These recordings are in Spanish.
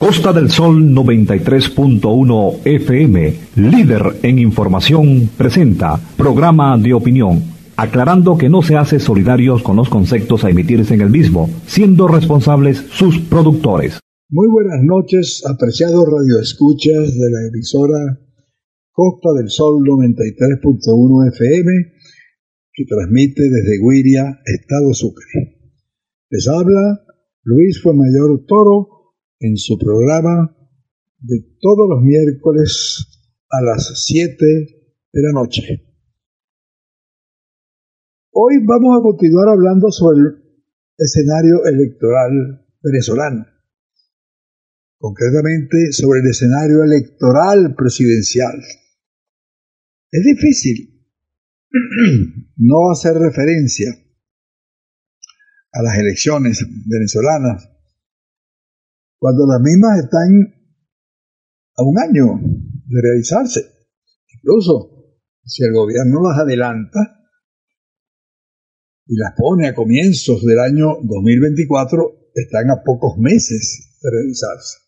Costa del Sol 93.1 FM, líder en información, presenta programa de opinión, aclarando que no se hace solidarios con los conceptos a emitirse en el mismo, siendo responsables sus productores. Muy buenas noches, apreciados radioescuchas de la emisora Costa del Sol 93.1 FM, que transmite desde Guiria, Estado Sucre. Les habla Luis Fuenmayor Toro en su programa de todos los miércoles a las 7 de la noche. Hoy vamos a continuar hablando sobre el escenario electoral venezolano, concretamente sobre el escenario electoral presidencial. Es difícil no hacer referencia a las elecciones venezolanas cuando las mismas están a un año de realizarse. Incluso si el gobierno las adelanta y las pone a comienzos del año 2024, están a pocos meses de realizarse.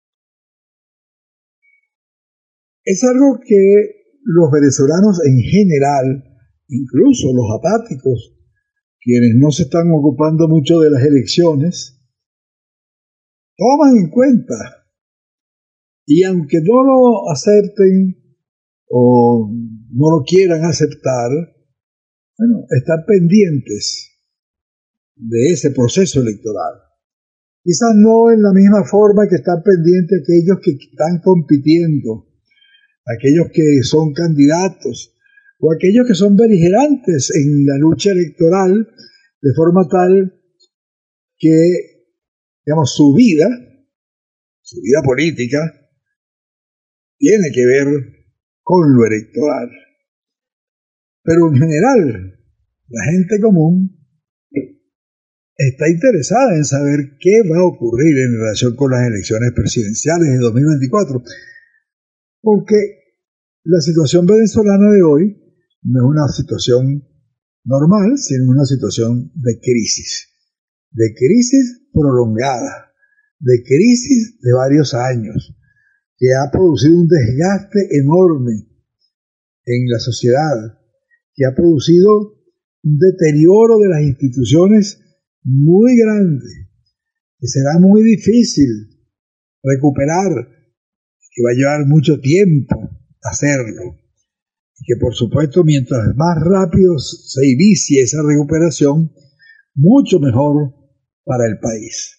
Es algo que los venezolanos en general, incluso los apáticos, quienes no se están ocupando mucho de las elecciones, toman en cuenta. Y aunque no lo acepten o no lo quieran aceptar, bueno, están pendientes de ese proceso electoral. Quizás no en la misma forma que están pendientes aquellos que están compitiendo, aquellos que son candidatos o aquellos que son beligerantes en la lucha electoral, de forma tal que, digamos, su vida política tiene que ver con lo electoral. Pero en general, la gente común está interesada en saber qué va a ocurrir en relación con las elecciones presidenciales de 2024, porque la situación venezolana de hoy no es una situación normal, sino una situación de crisis prolongada, de crisis de varios años, que ha producido un desgaste enorme en la sociedad, que ha producido un deterioro de las instituciones muy grande, que será muy difícil recuperar, que va a llevar mucho tiempo hacerlo, y que por supuesto mientras más rápido se inicie esa recuperación, mucho mejor para el país.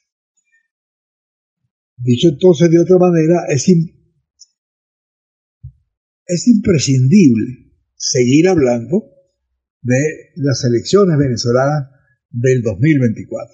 Dicho entonces de otra manera, es imprescindible seguir hablando de las elecciones venezolanas del 2024.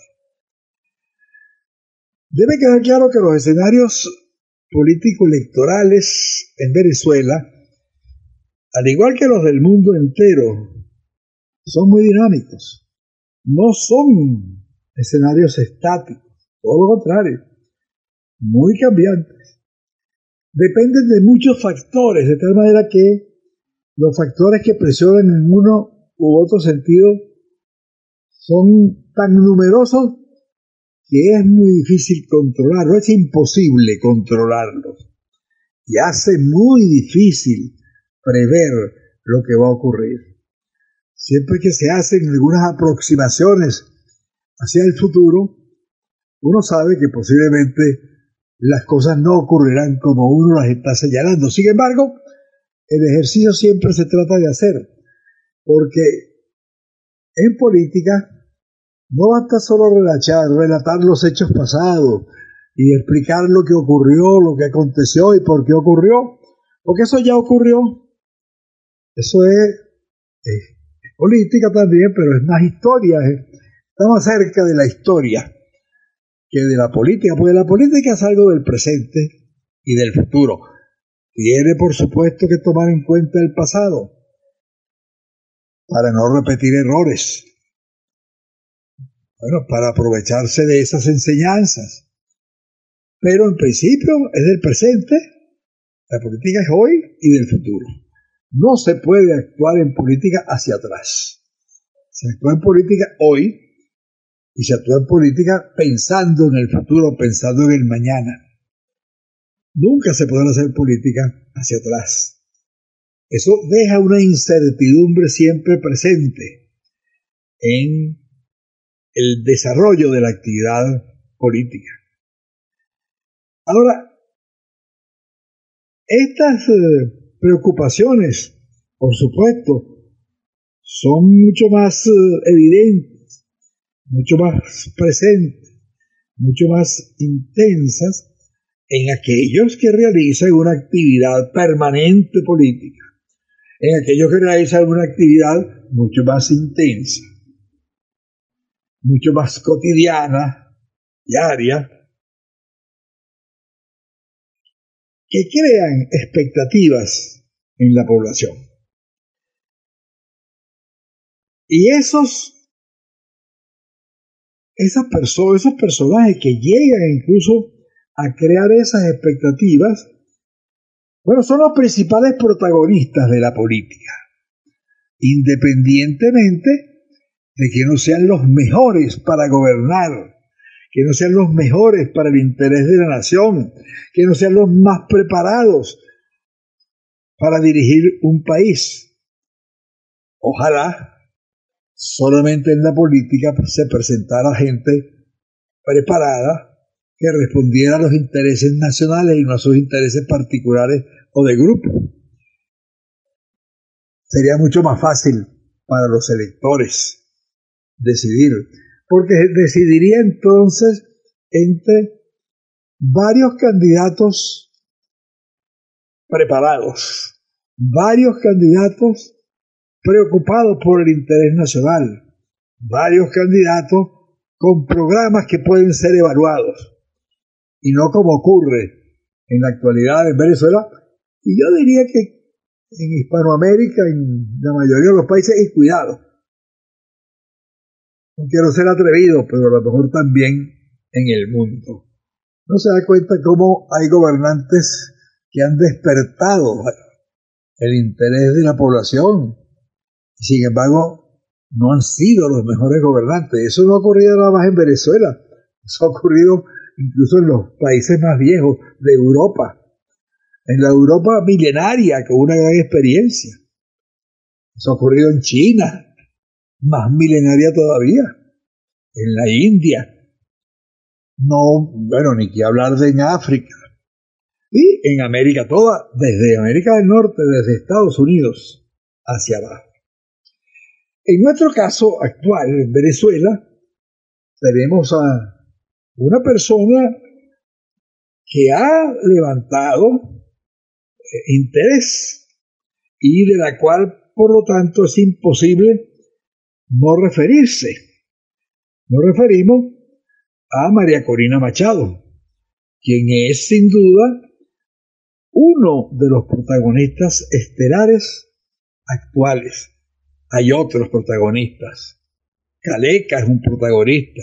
Debe quedar claro que los escenarios político-electorales en Venezuela, al igual que los del mundo entero, son muy dinámicos. No son escenarios estáticos, todo lo contrario, muy cambiantes. Dependen de muchos factores, de tal manera que los factores que presionan en uno u otro sentido son tan numerosos que es muy difícil controlarlos, es imposible controlarlos. Y hace muy difícil prever lo que va a ocurrir. Siempre que se hacen algunas aproximaciones hacia el futuro, uno sabe que posiblemente las cosas no ocurrirán como uno las está señalando. Sin embargo, el ejercicio siempre se trata de hacer, porque en política no basta solo relatar los hechos pasados y explicar lo que ocurrió, lo que aconteció y por qué ocurrió, porque eso ya ocurrió. Eso es política también, pero es más historia, está más cerca de la historia que de la política, porque la política es algo del presente y del futuro. Tiene, por supuesto, que tomar en cuenta el pasado para no repetir errores. Bueno, para aprovecharse de esas enseñanzas. Pero en principio es del presente, la política es hoy y del futuro. No se puede actuar en política hacia atrás. Se actúa en política hoy y se actúa en política pensando en el futuro, pensando en el mañana. nunca se podrá hacer política hacia atrás. Eso deja una incertidumbre siempre presente en el desarrollo de la actividad política. Ahora, estas preocupaciones, por supuesto, son mucho más evidentes, mucho más presentes, mucho más intensas en aquellos que realizan una actividad permanente política, en aquellos que realizan una actividad mucho más intensa, mucho más cotidiana, diaria, que crean expectativas en la población. Y esos personajes que llegan incluso a crear esas expectativas, bueno, son los principales protagonistas de la política, independientemente de que no sean los mejores para gobernar, que no sean los mejores para el interés de la nación, que no sean los más preparados para dirigir un país. Ojalá solamente en la política se presentara gente preparada que respondiera a los intereses nacionales y no a sus intereses particulares o de grupo. Sería mucho más fácil para los electores decidir, porque decidiría entonces entre varios candidatos preparados, varios candidatos preocupados por el interés nacional, varios candidatos con programas que pueden ser evaluados, y no como ocurre en la actualidad en Venezuela, y yo diría que en Hispanoamérica, en la mayoría de los países, y cuidado, no quiero ser atrevido, pero a lo mejor también en el mundo. No se da cuenta cómo hay gobernantes que han despertado el interés de la población, y sin embargo no han sido los mejores gobernantes. Eso no ha ocurrido nada más en Venezuela, eso ha ocurrido incluso en los países más viejos de Europa, en la Europa milenaria con una gran experiencia. Eso ha ocurrido en China, más milenaria todavía, en la India, no, bueno, ni que hablar de en África, y en América toda, desde América del Norte, desde Estados Unidos hacia abajo. En nuestro caso actual, en Venezuela, tenemos a una persona que ha levantado interés y de la cual, por lo tanto, es imposible no referirse. Nos referimos a María Corina Machado, quien es sin duda uno de los protagonistas estelares actuales. Hay otros protagonistas. Caleca es un protagonista.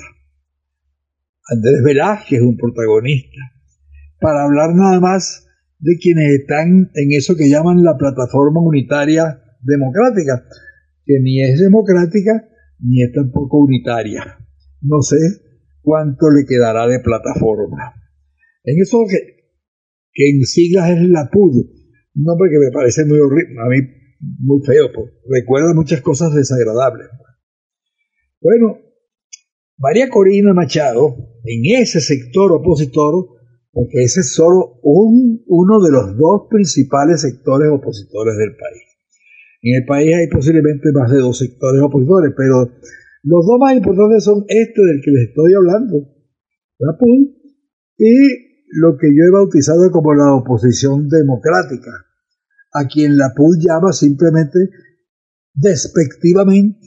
Andrés Velázquez es un protagonista. Para hablar nada más de quienes están en eso que llaman la plataforma unitaria democrática, que ni es democrática ni es tampoco unitaria. No sé cuánto le quedará de plataforma. En eso que en siglas es la PUD, un nombre que me parece muy horrible, a mí muy feo, pues, recuerda muchas cosas desagradables. Bueno, María Corina Machado, en ese sector opositor, porque ese es solo uno de los dos principales sectores opositores del país. En el país hay posiblemente más de 2 sectores opositores, pero los dos más importantes son este del que les estoy hablando, la PUD, y lo que yo he bautizado como la oposición democrática, a quien la PUD llama simplemente despectivamente,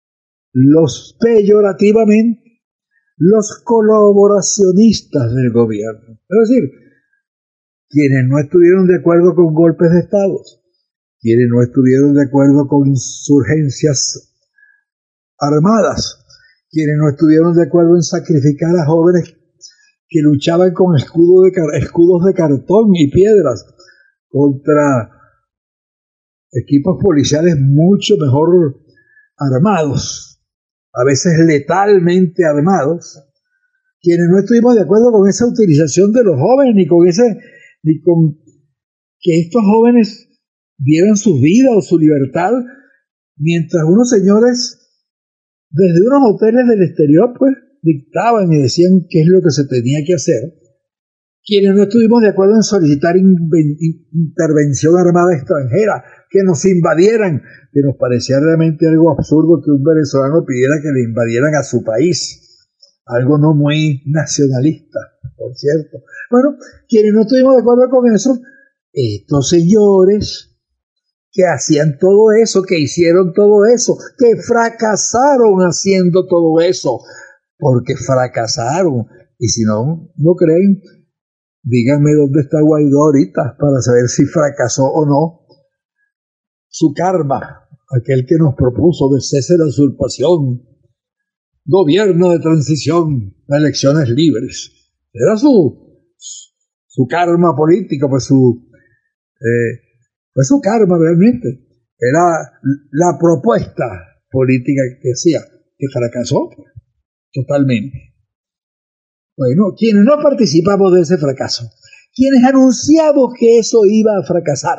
peyorativamente, los colaboracionistas del gobierno. Es decir, quienes no estuvieron de acuerdo con golpes de Estado, quienes no estuvieron de acuerdo con insurgencias armadas, quienes no estuvieron de acuerdo en sacrificar a jóvenes que luchaban con escudos de cartón y piedras contra equipos policiales mucho mejor armados, a veces letalmente armados, quienes no estuvimos de acuerdo con esa utilización de los jóvenes ni con ese ni con que estos jóvenes dieran su vida o su libertad, mientras unos señores desde unos hoteles del exterior pues dictaban y decían qué es lo que se tenía que hacer, quienes no estuvimos de acuerdo en solicitar intervención armada extranjera, que nos invadieran, que nos parecía realmente algo absurdo que un venezolano pidiera que le invadieran a su país, algo no muy nacionalista, por cierto. Bueno, quienes no estuvimos de acuerdo con eso, estos señores que hacían todo eso, que hicieron todo eso, que fracasaron haciendo todo eso, porque fracasaron. Y si no creen, díganme dónde está Guaidó ahorita para saber si fracasó o no. Su karma, aquel que nos propuso de cese de usurpación, gobierno de transición, elecciones libres, era su karma político, pues fue su karma realmente. Era la propuesta política que hacía, que fracasó totalmente. Bueno, quienes no participamos de ese fracaso, quienes anunciamos que eso iba a fracasar,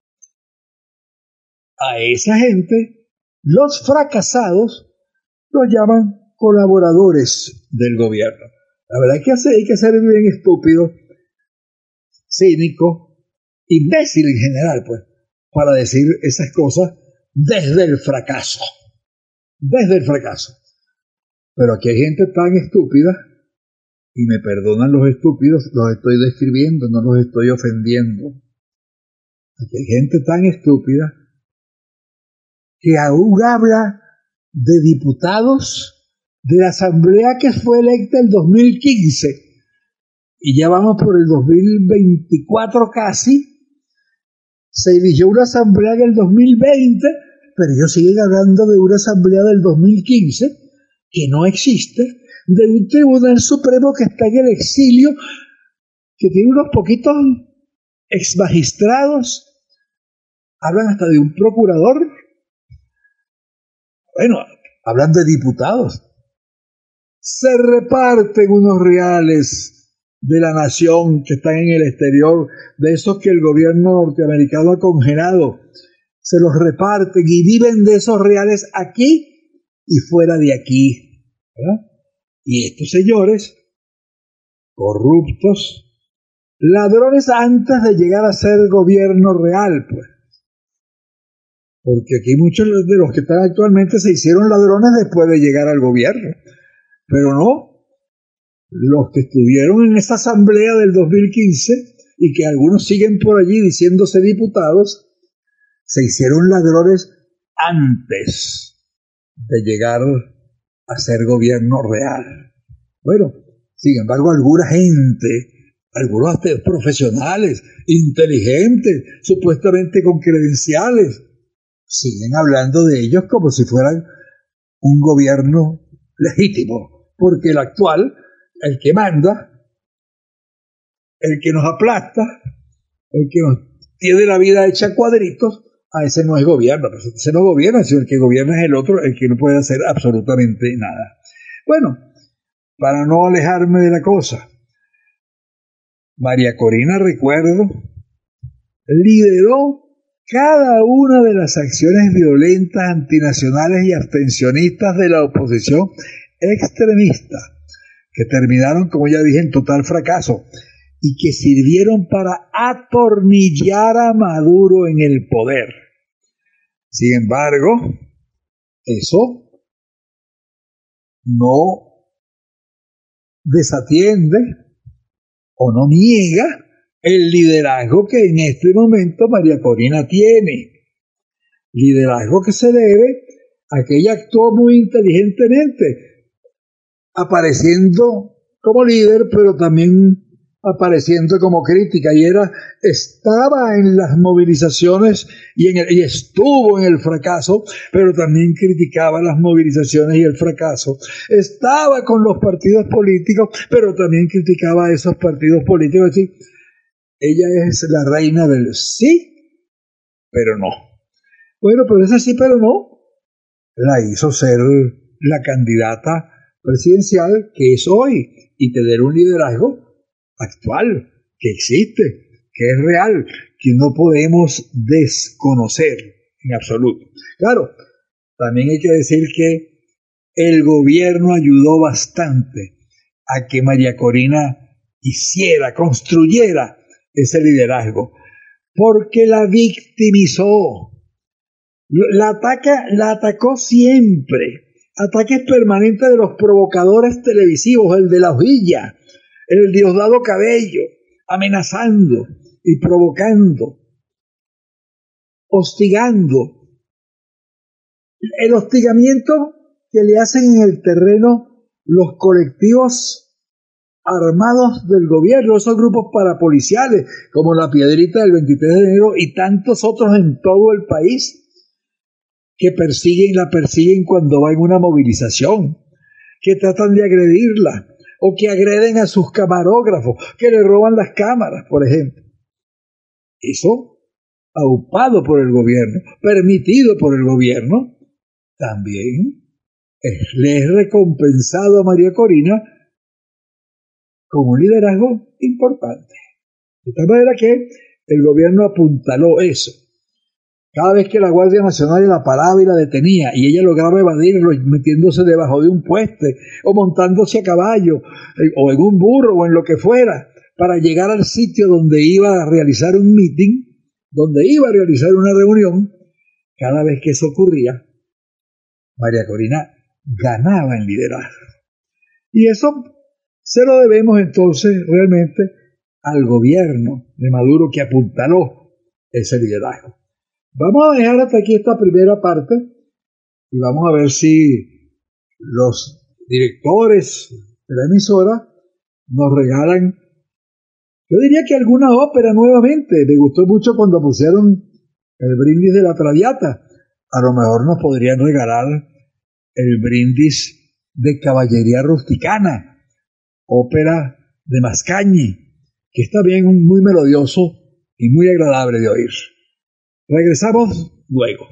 a esa gente, los fracasados, los llaman colaboradores del gobierno. La verdad es que hay que ser bien estúpido, cínico, imbécil en general, pues, para decir esas cosas desde el fracaso. Desde el fracaso. Pero aquí hay gente tan estúpida, y me perdonan los estúpidos, los estoy describiendo, no los estoy ofendiendo. Aquí hay gente tan estúpida que aún habla de diputados de la asamblea que fue electa en 2015, y ya vamos por el 2024 casi. Se eligió una asamblea en el 2020, pero ellos siguen hablando de una asamblea del 2015 que no existe, de un tribunal supremo que está en el exilio, que tiene unos poquitos exmagistrados, hablan hasta de un procurador. Bueno, hablan de diputados. Se reparten unos reales de la nación que están en el exterior, de esos que el gobierno norteamericano ha congelado. Se los reparten y viven de esos reales aquí y fuera de aquí, ¿verdad? Y estos señores, corruptos, ladrones antes de llegar a ser gobierno real, pues. Porque aquí muchos de los que están actualmente se hicieron ladrones después de llegar al gobierno. Pero no, los que estuvieron en esa asamblea del 2015 y que algunos siguen por allí diciéndose diputados, se hicieron ladrones antes de llegar a ser gobierno real. Bueno, sin embargo, alguna gente, algunos profesionales, inteligentes, supuestamente con credenciales, siguen hablando de ellos como si fueran un gobierno legítimo, porque el actual, el que manda, el que nos aplasta, el que nos tiene la vida hecha cuadritos, a ese no es gobierno, pues ese no gobierna, sino el que gobierna es el otro, el que no puede hacer absolutamente nada. Bueno, para no alejarme de la cosa, María Corina, recuerdo, lideró cada una de las acciones violentas, antinacionales y abstencionistas de la oposición extremista, que terminaron, como ya dije, en total fracaso, y que sirvieron para atornillar a Maduro en el poder. Sin embargo, eso no desatiende o no niega el liderazgo que en este momento María Corina tiene. Liderazgo que se debe a que ella actuó muy inteligentemente, apareciendo como líder, pero también apareciendo como crítica, y estaba en las movilizaciones y estuvo en el fracaso, pero también criticaba las movilizaciones y el fracaso. Estaba con los partidos políticos, pero también criticaba a esos partidos políticos. Es decir, ella es la reina del sí, pero no. Bueno, pero ese sí, pero no, la hizo ser la candidata presidencial que es hoy y tener un liderazgo actual, que existe, que es real, que no podemos desconocer en absoluto. Claro, también hay que decir que el gobierno ayudó bastante a que María Corina construyera ese liderazgo, porque la victimizó, la atacó siempre, ataques permanentes de los provocadores televisivos, el de la hojilla, el Diosdado Cabello, amenazando y provocando, hostigando. El hostigamiento que le hacen en el terreno los colectivos armados del gobierno, esos grupos parapoliciales, como la Piedrita del 23 de enero y tantos otros en todo el país, que la persiguen cuando va en una movilización, que tratan de agredirla, o que agreden a sus camarógrafos, que le roban las cámaras, por ejemplo. Eso, aupado por el gobierno, permitido por el gobierno, también le es recompensado a María Corina con un liderazgo importante. De tal manera que el gobierno apuntaló eso. Cada vez que la Guardia Nacional la paraba y la detenía, y ella lograba evadirlo metiéndose debajo de un puente, o montándose a caballo, o en un burro, o en lo que fuera, para llegar al sitio donde iba a realizar un meeting, donde iba a realizar una reunión, cada vez que eso ocurría, María Corina ganaba en liderazgo. Y eso se lo debemos entonces realmente al gobierno de Maduro, que apuntaló ese liderazgo. Vamos a dejar hasta aquí esta primera parte y vamos a ver si los directores de la emisora nos regalan, yo diría que alguna ópera nuevamente. Me gustó mucho cuando pusieron el brindis de la Traviata. A lo mejor nos podrían regalar el brindis de Caballería Rusticana, ópera de Mascagni, que está bien, muy melodioso y muy agradable de oír. Regresamos luego.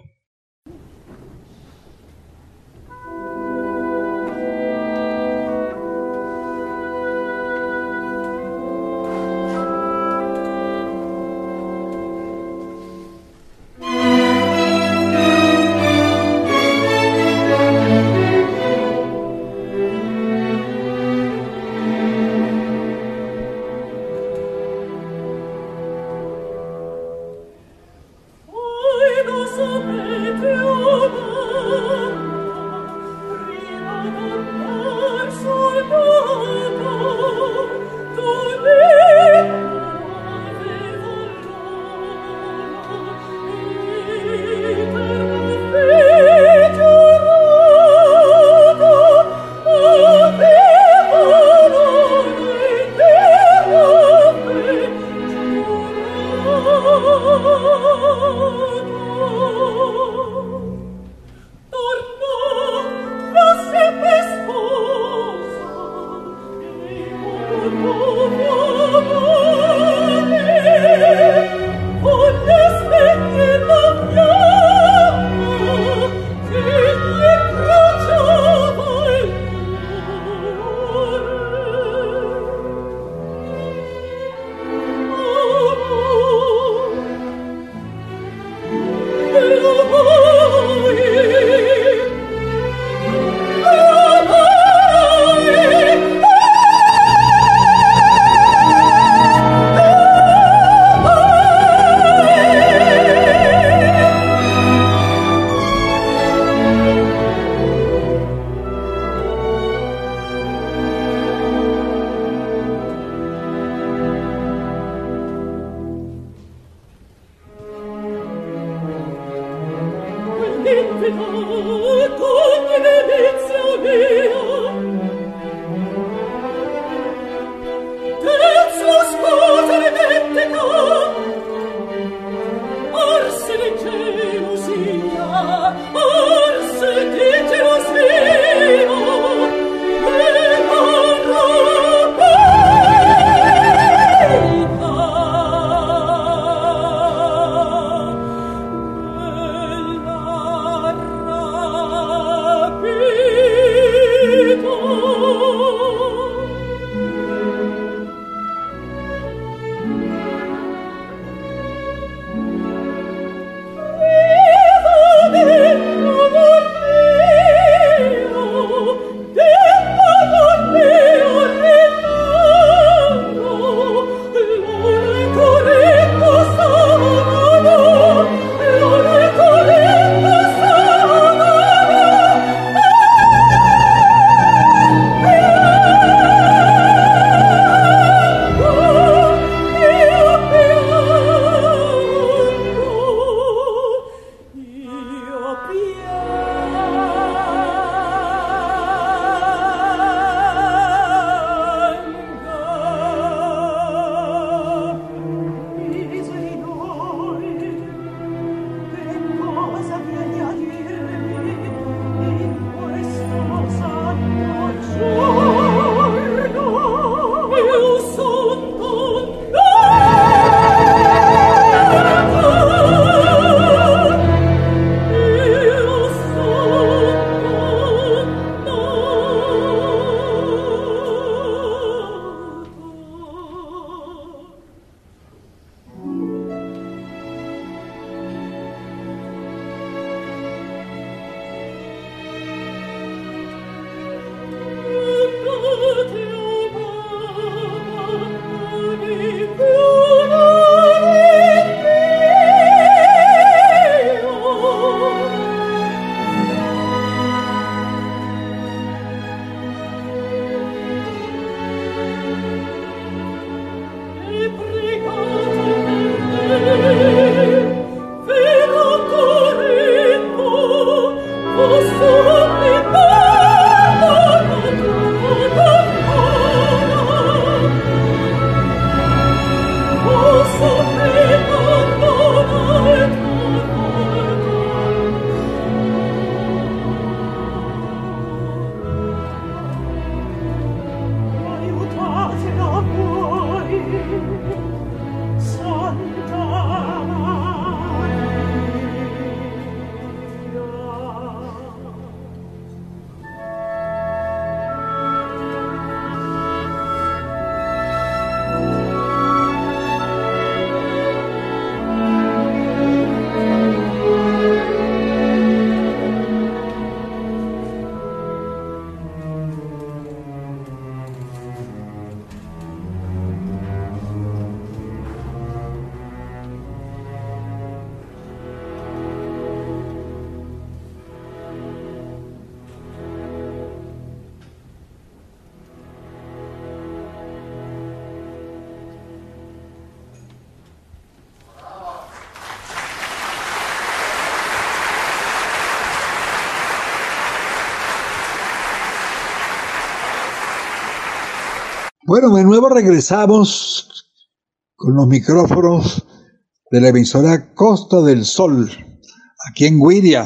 Bueno, de nuevo regresamos con los micrófonos de la emisora Costa del Sol, aquí en Guiria,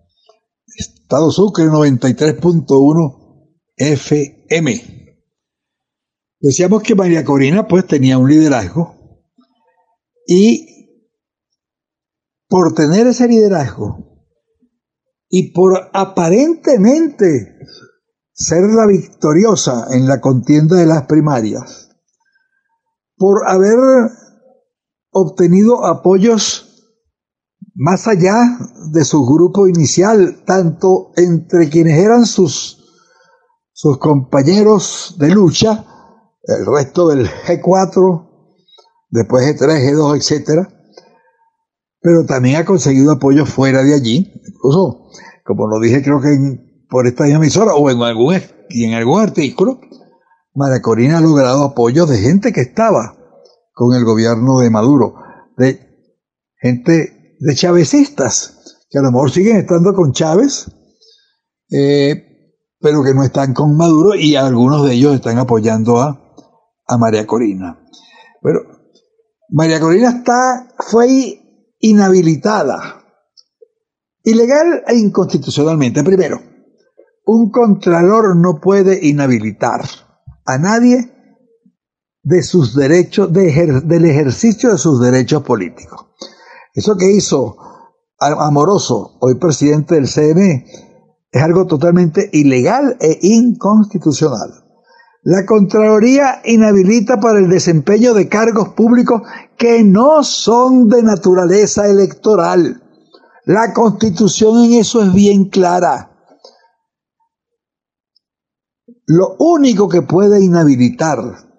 Estado Sucre, 93.1 FM. Decíamos que María Corina pues tenía un liderazgo, y por tener ese liderazgo y por aparentemente ser la victoriosa en la contienda de las primarias, por haber obtenido apoyos más allá de su grupo inicial, tanto entre quienes eran sus compañeros de lucha, el resto del G4, después G3, G2, etcétera, pero también ha conseguido apoyos fuera de allí, incluso, como lo dije creo que por esta misma emisora o en algún artículo, María Corina ha logrado apoyos de gente que estaba con el gobierno de Maduro, de gente, de chavecistas, que a lo mejor siguen estando con Chávez, pero que no están con Maduro, y algunos de ellos están apoyando a María Corina. Bueno, María Corina fue inhabilitada, ilegal e inconstitucionalmente. Primero, un contralor no puede inhabilitar a nadie de sus derechos, del ejercicio de sus derechos políticos. Eso que hizo Amoroso, hoy presidente del CNE, es algo totalmente ilegal e inconstitucional. La Contraloría inhabilita para el desempeño de cargos públicos que no son de naturaleza electoral. La Constitución en eso es bien clara. Lo único que puede inhabilitar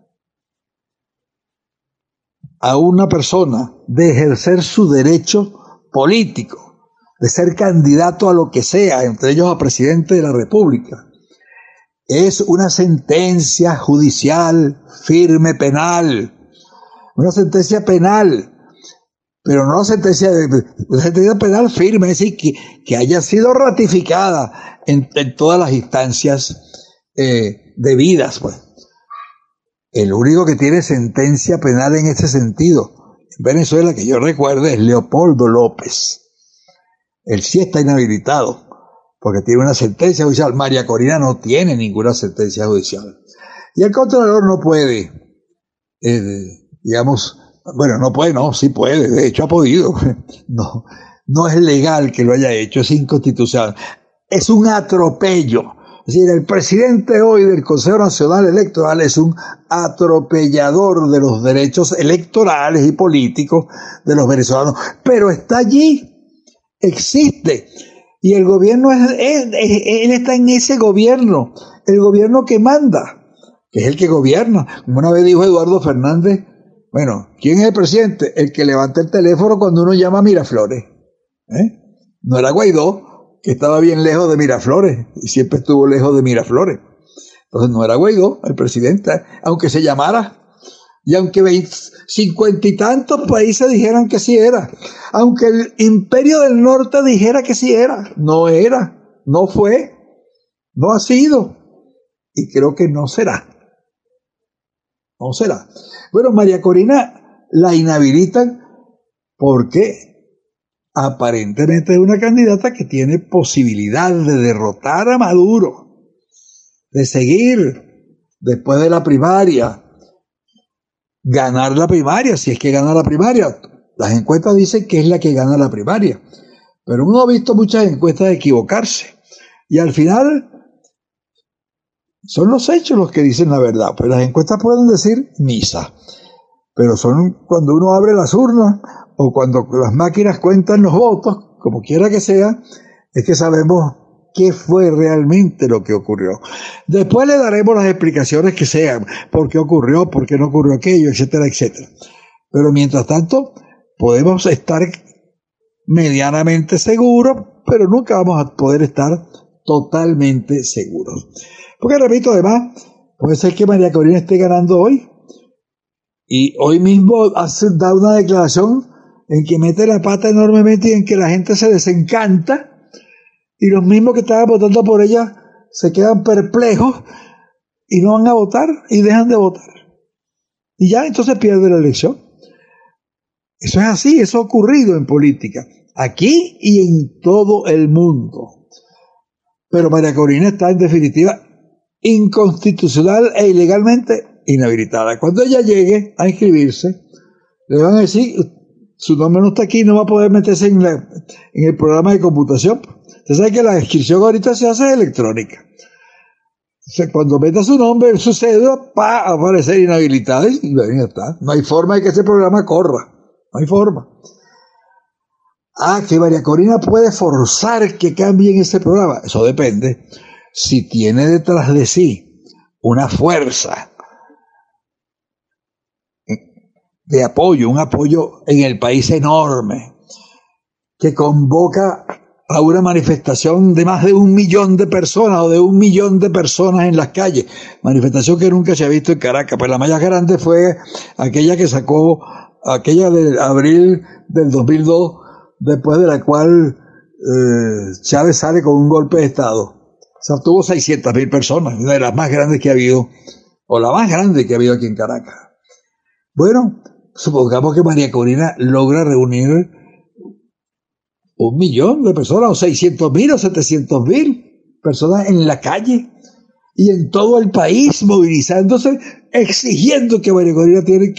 a una persona de ejercer su derecho político, de ser candidato a lo que sea, entre ellos a presidente de la República, es una sentencia judicial firme penal, una sentencia penal, pero no una sentencia penal firme, es decir, que haya sido ratificada en todas las instancias debidas, pues. El único que tiene sentencia penal en ese sentido en Venezuela, que yo recuerde, es Leopoldo López. Él sí está inhabilitado porque tiene una sentencia judicial. María Corina no tiene ninguna sentencia judicial. Y el Contralor no puede, sí puede, de hecho ha podido. No es legal que lo haya hecho, es inconstitucional. Es un atropello. Es decir, el presidente hoy del Consejo Nacional Electoral es un atropellador de los derechos electorales y políticos de los venezolanos, pero está allí, existe, y el gobierno él está en ese gobierno, el gobierno que manda, que es el que gobierna. Como una vez dijo Eduardo Fernández, bueno, ¿quién es el presidente? El que levanta el teléfono cuando uno llama a Miraflores. No era Guaidó, que estaba bien lejos de Miraflores, y siempre estuvo lejos de Miraflores. Entonces no era Guaidó el presidente, aunque se llamara Y aunque 50 y tantos países dijeran que sí era, aunque el Imperio del Norte dijera que sí era, no fue, no ha sido, y creo que no será. No será. Bueno, María Corina la inhabilitan porque aparentemente es una candidata que tiene posibilidad de derrotar a Maduro, de seguir después de la primaria, ganar la primaria, si es que gana la primaria. Las encuestas dicen que es la que gana la primaria, pero uno ha visto muchas encuestas equivocarse, y al final son los hechos los que dicen la verdad. Pues las encuestas pueden decir misa, pero son cuando uno abre las urnas o cuando las máquinas cuentan los votos, como quiera que sea, es que sabemos qué fue realmente lo que ocurrió. Después le daremos las explicaciones que sean, por qué ocurrió, por qué no ocurrió aquello, etcétera, etcétera. Pero mientras tanto, podemos estar medianamente seguros, pero nunca vamos a poder estar totalmente seguros. Porque, repito, además, puede ser que María Corina esté ganando hoy, y hoy mismo da una declaración en que mete la pata enormemente y en que la gente se desencanta, y los mismos que estaban votando por ella se quedan perplejos y no van a votar y dejan de votar. Y ya entonces pierde la elección. Eso es así, eso ha ocurrido en política, aquí y en todo el mundo. Pero María Corina está en definitiva inconstitucional e ilegalmente inhabilitada. Cuando ella llegue a inscribirse, le van a decir, su nombre no está aquí, no va a poder meterse en el programa de computación. Usted sabe que la inscripción ahorita se hace electrónica. O sea, cuando meta su nombre en su cédula, va a aparecer inhabilitada y ya está. No hay forma de que ese programa corra. No hay forma. Que María Corina puede forzar que cambien ese programa. Eso depende. Si tiene detrás de sí una fuerza de apoyo, un apoyo en el país enorme, que convoca a una manifestación de más de 1 millón de personas o de 1 millón de personas en las calles, manifestación que nunca se ha visto en Caracas. Pues la más grande fue aquella que sacó, aquella de abril del 2002, después de la cual Chávez sale con un golpe de Estado. O sea, tuvo 600.000 personas, una de las más grandes que ha habido, o la más grande que ha habido aquí en Caracas. Bueno, supongamos que María Corina logra reunir 1 millón de personas, o 600.000 o 700.000 personas en la calle y en todo el país movilizándose, exigiendo que María Corina tienen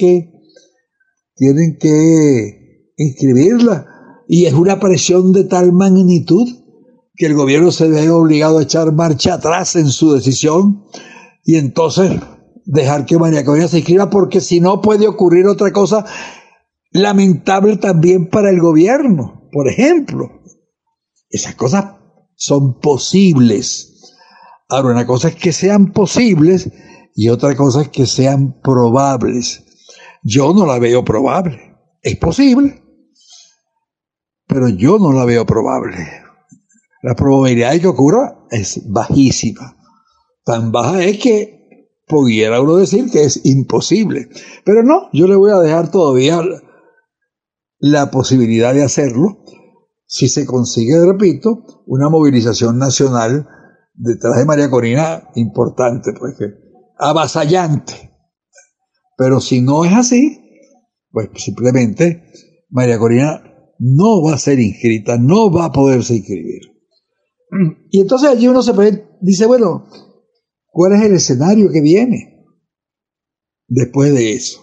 que inscribirla. Y es una presión de tal magnitud que el gobierno se ve obligado a echar marcha atrás en su decisión y entonces dejar que María Corina se inscriba, porque si no puede ocurrir otra cosa lamentable también para el gobierno. Por ejemplo, esas cosas son posibles. Ahora, una cosa es que sean posibles y otra cosa es que sean probables. Yo no la veo probable. Es posible, pero yo no la veo probable. La probabilidad de que ocurra es bajísima. Tan baja es que pudiera uno decir que es imposible. Pero no, yo le voy a dejar todavía la posibilidad de hacerlo si se consigue, repito, una movilización nacional detrás de María Corina importante, pues, avasallante. Pero si no es así, pues simplemente María Corina no va a ser inscrita, no va a poderse inscribir. Y entonces allí uno dice, bueno, ¿cuál es el escenario que viene después de eso?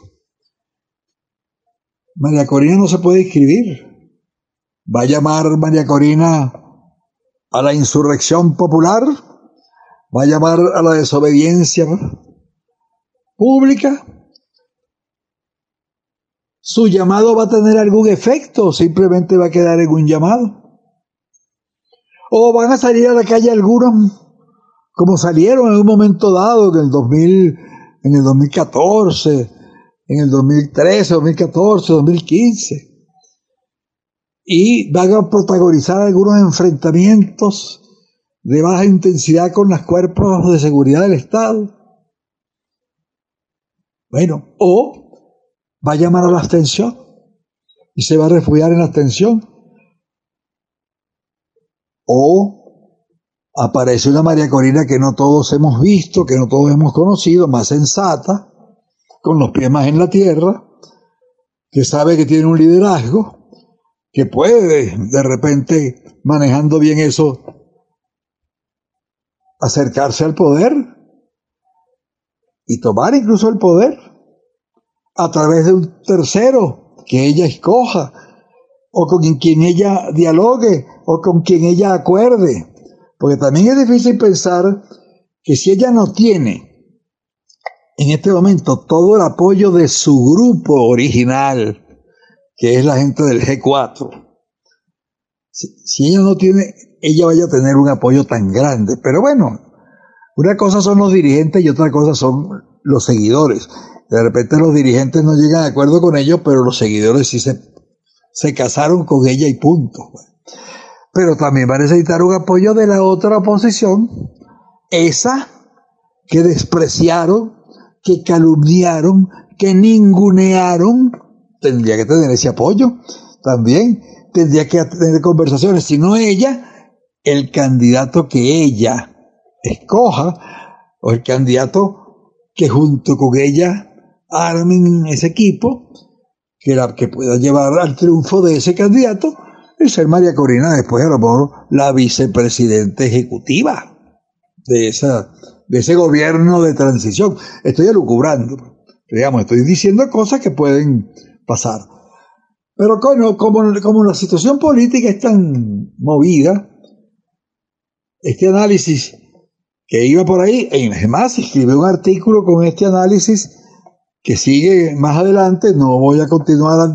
María Corina no se puede inscribir. ¿Va a llamar María Corina a la insurrección popular? ¿Va a llamar a la desobediencia pública? ¿Su llamado va a tener algún efecto o simplemente va a quedar en un llamado? ¿O van a salir a la calle algunos como salieron en un momento dado en el 2014, en el 2013, 2014, 2015? Y van a protagonizar algunos enfrentamientos de baja intensidad con los cuerpos de seguridad del Estado. Bueno, o va a llamar a la abstención y se va a refugiar en la abstención. O aparece una María Corina que no todos hemos visto, que no todos hemos conocido, más sensata, con los pies más en la tierra, que sabe que tiene un liderazgo, que puede de repente, manejando bien eso, acercarse al poder y tomar incluso el poder a través de un tercero que ella escoja, o con quien ella dialogue, o con quien ella acuerde. Porque también es difícil pensar que si ella no tiene en este momento todo el apoyo de su grupo original, que es la gente del G4, si ella no tiene, ella vaya a tener un apoyo tan grande. Pero bueno, una cosa son los dirigentes y otra cosa son los seguidores. De repente los dirigentes no llegan de acuerdo con ellos, pero los seguidores sí se casaron con ella y punto. Pero también va a necesitar un apoyo de la otra oposición, esa que despreciaron, que calumniaron, que ningunearon, tendría que tener ese apoyo también, tendría que tener conversaciones, si no ella, el candidato que ella escoja, o el candidato que junto con ella armen ese equipo, que pueda llevar al triunfo de ese candidato, es ser María Corina después a lo mejor la vicepresidenta ejecutiva de ese gobierno de transición. Estoy elucubrando, digamos, estoy diciendo cosas que pueden pasar. Pero como la situación política es tan movida, este análisis que iba por ahí, es más, escribí un artículo con este análisis que sigue más adelante, no voy a continuar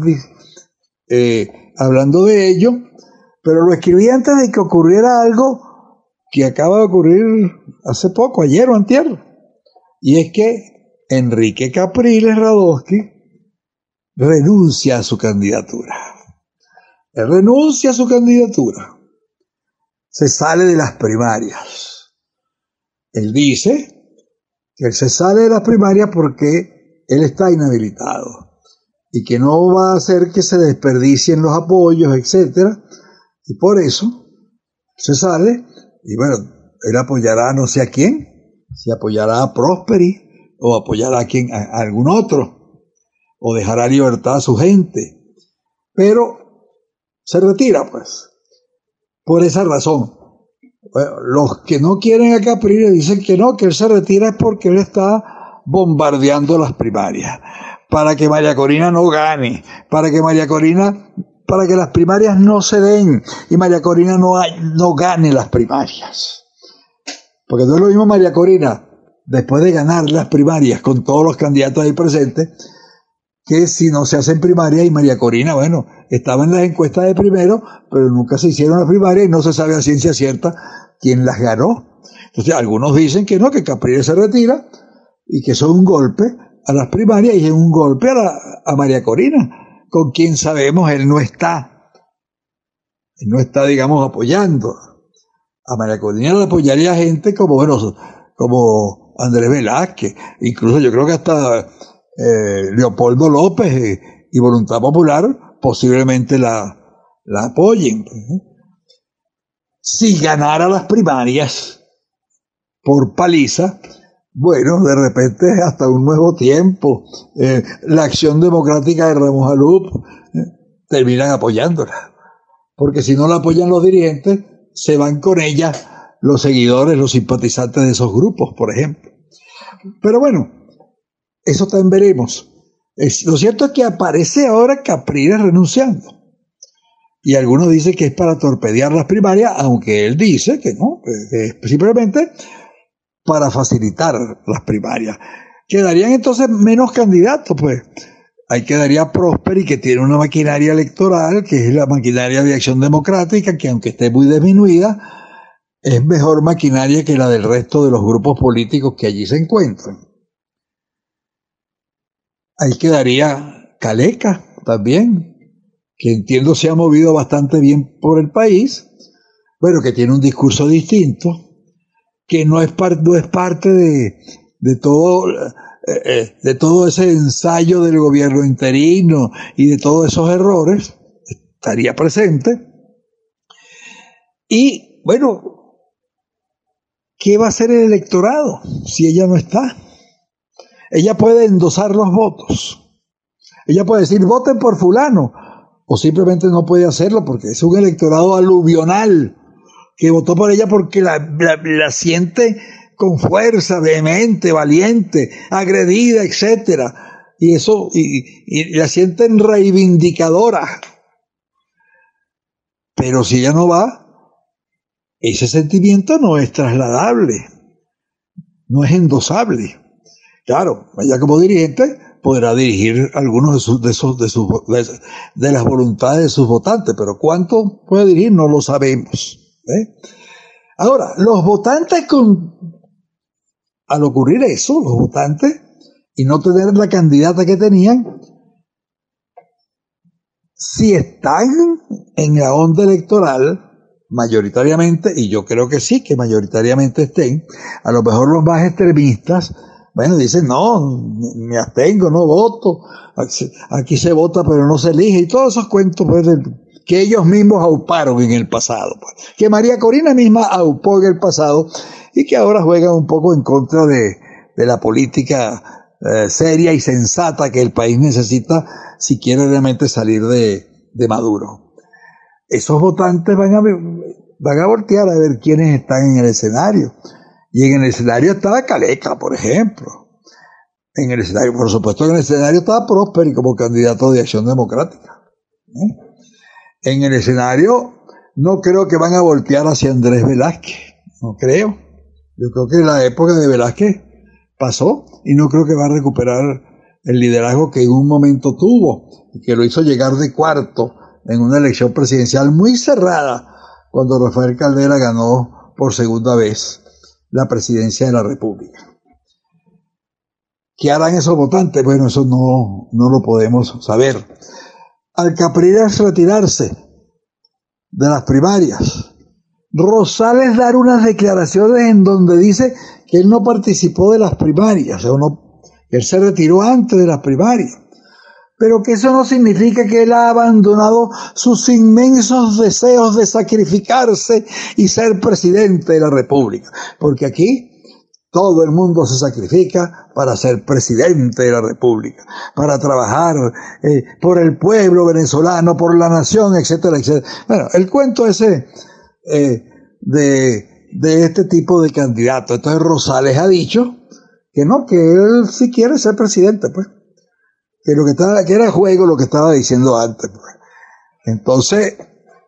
hablando de ello, pero lo escribí antes de que ocurriera algo que acaba de ocurrir hace poco, ayer o antier, y es que Enrique Capriles Radosky renuncia a su candidatura. Él renuncia a su candidatura, se sale de las primarias. Él dice que él se sale de las primarias porque él está inhabilitado y que no va a hacer que se desperdicien los apoyos, etcétera, y por eso se sale. Y bueno, él apoyará no sé a quién, si apoyará a Prosperi o apoyará a algún otro, o dejará libertad a su gente, pero se retira pues, por esa razón. Bueno, los que no quieren a Capriles dicen que no, que él se retira es porque él está bombardeando las primarias, para que María Corina no gane, para que las primarias no se den y María Corina no gane las primarias. Porque no es lo mismo María Corina después de ganar las primarias con todos los candidatos ahí presentes, que si no se hacen primarias. Y María Corina, bueno, estaba en las encuestas de primero, pero nunca se hicieron las primarias y no se sabe a ciencia cierta quién las ganó. Entonces algunos dicen que no, que Capriles se retira y que eso es un golpe a las primarias y es un golpe a María Corina, con quien sabemos él no está, digamos, apoyando. A María Corina le apoyaría gente como Andrés Velázquez, incluso yo creo que hasta Leopoldo López y Voluntad Popular posiblemente la apoyen. Si ganara las primarias por paliza, bueno, de repente hasta un nuevo tiempo, la Acción Democrática de Ramos Alup terminan apoyándola, porque si no la apoyan los dirigentes, se van con ella los seguidores, los simpatizantes de esos grupos, por ejemplo. Pero bueno, eso también veremos. Lo cierto es que aparece ahora Capriles renunciando. Y algunos dicen que es para torpedear las primarias, aunque él dice que no, que es simplemente para facilitar las primarias. Quedarían entonces menos candidatos, pues. Ahí quedaría Prosperi, que tiene una maquinaria electoral, que es la maquinaria de Acción Democrática, que aunque esté muy disminuida, es mejor maquinaria que la del resto de los grupos políticos que allí se encuentran. Ahí quedaría Caleca también, que entiendo se ha movido bastante bien por el país, bueno, que tiene un discurso distinto, que no es parte de todo de todo ese ensayo del gobierno interino y de todos esos errores, estaría presente. Y, bueno, ¿qué va a hacer el electorado si ella no está? Ella puede endosar los votos. Ella puede decir, voten por fulano, o simplemente no puede hacerlo porque es un electorado aluvional que votó por ella porque la siente con fuerza, vehemente, valiente, agredida, etcétera, y eso, y la sienten reivindicadora. Pero si ella no va, ese sentimiento no es trasladable, no es endosable. Claro, ella como dirigente podrá dirigir algunos de las voluntades de sus votantes, pero ¿cuánto puede dirigir? No lo sabemos. Ahora, los votantes al ocurrir eso, los votantes, y no tener la candidata que tenían, si están en la onda electoral, mayoritariamente, y yo creo que sí, que mayoritariamente estén, a lo mejor los más extremistas, bueno, dicen, no, me abstengo, no voto, aquí se vota pero no se elige, y todos esos cuentos pues, que ellos mismos auparon en el pasado, pues, que María Corina misma aupó en el pasado, y que ahora juegan un poco en contra de la política seria y sensata que el país necesita si quiere realmente salir de Maduro. Esos votantes van a voltear a ver quiénes están en el escenario. Y en el escenario estaba Caleca, por ejemplo. En el escenario, por supuesto, en el escenario estaba Prosperi como candidato de Acción Democrática. En el escenario no creo que van a voltear hacia Andrés Velázquez. No creo. Yo creo que la época de Velázquez pasó y no creo que va a recuperar el liderazgo que en un momento tuvo y que lo hizo llegar de cuarto en una elección presidencial muy cerrada cuando Rafael Caldera ganó por segunda vez la presidencia de la República. ¿Qué harán esos votantes? Bueno, eso no lo podemos saber. Al Capriles retirarse de las primarias, Rosales dar unas declaraciones en donde dice que él no participó de las primarias, o no, que él se retiró antes de las primarias, pero que eso no significa que él ha abandonado sus inmensos deseos de sacrificarse y ser presidente de la República, porque aquí todo el mundo se sacrifica para ser presidente de la República, para trabajar por el pueblo venezolano, por la nación, etcétera, etcétera. Bueno, el cuento ese de este tipo de candidato. Entonces Rosales ha dicho que no, que él sí quiere ser presidente, pues. Que era juego lo que estaba diciendo antes, pues. Entonces,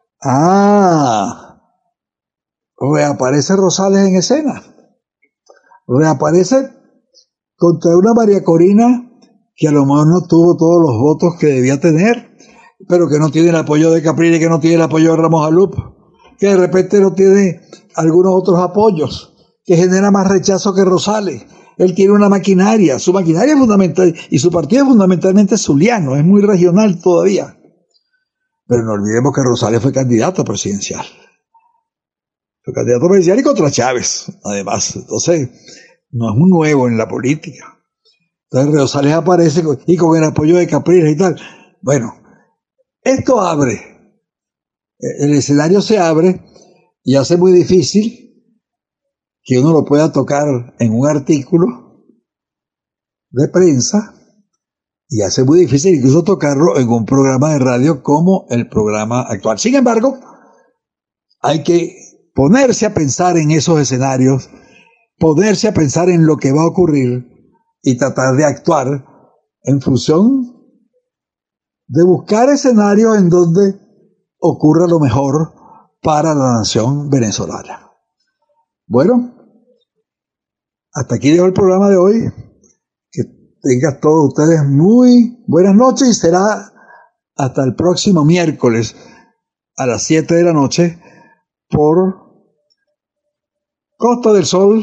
reaparece Rosales en escena. Reaparece contra una María Corina que a lo mejor no tuvo todos los votos que debía tener, pero que no tiene el apoyo de Capriles, que no tiene el apoyo de Ramos Alup, que de repente no tiene algunos otros apoyos, que genera más rechazo que Rosales. Él tiene una maquinaria, su maquinaria es fundamental, y su partido es fundamentalmente zuliano, es muy regional todavía. Pero no olvidemos que Rosales fue candidato presidencial. Fue candidato presidencial y contra Chávez, además. Entonces, no es un nuevo en la política. Entonces Rosales aparece y con el apoyo de Capriles y tal. Bueno, esto abre. El escenario se abre y hace muy difícil que uno lo pueda tocar en un artículo de prensa y hace muy difícil incluso tocarlo en un programa de radio como el programa actual. Sin embargo, hay que ponerse a pensar en esos escenarios, ponerse a pensar en lo que va a ocurrir y tratar de actuar en función de buscar escenarios en donde ocurra lo mejor para la nación venezolana. Bueno, hasta aquí llegó el programa de hoy. Que tengan todos ustedes muy buenas noches y será hasta el próximo miércoles a las 7 de la noche por Costa del Sol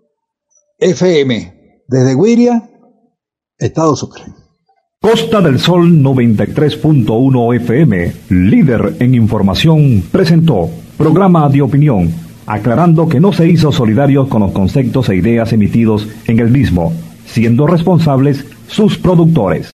FM desde Guiria, Estado Sucre. Costa del Sol 93.1 FM, líder en información, presentó programa de opinión, aclarando que no se hizo solidario con los conceptos e ideas emitidos en el mismo. siendo responsables sus productores.